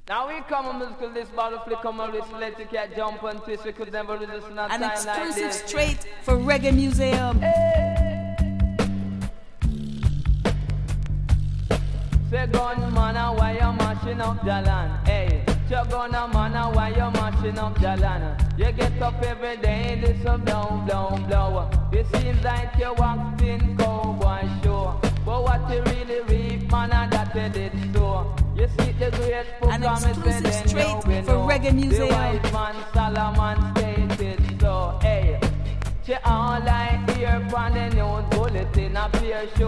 Now we come on musical this battle flick come on this let you cat jump and twist. We could never resist in a An time like exclusive this. straight for Reggae Museum. Say gunman, why you mashing up the land? Hey, say gunman, why you mashing up the land? You get up every day, this a blow, blow, blow. It seems like you walked in cowboy show. But what you really reap, man, that you did so. You see the great An exclusive straight for Reggae Museum. The wise man Solomon stated so. Hey, she all I hear from the news bulletin appear show.